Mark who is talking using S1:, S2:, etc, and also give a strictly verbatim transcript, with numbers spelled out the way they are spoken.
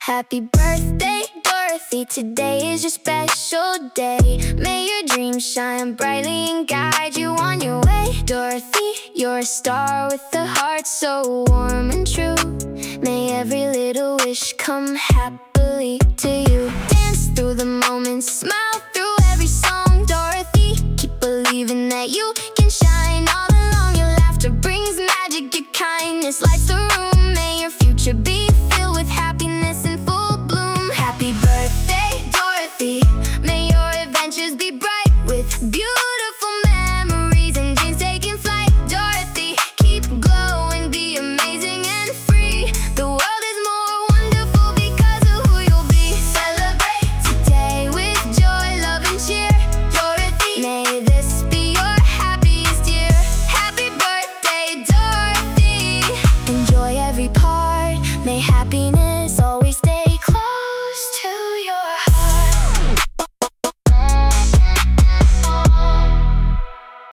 S1: Happy birthday, Dorothy, today is your special day. May your dreams shine brightly and guide you on your way. Dorothy, you're a star with a heart so warm and true. May every little wish come happily to you. Dance through the moments, smile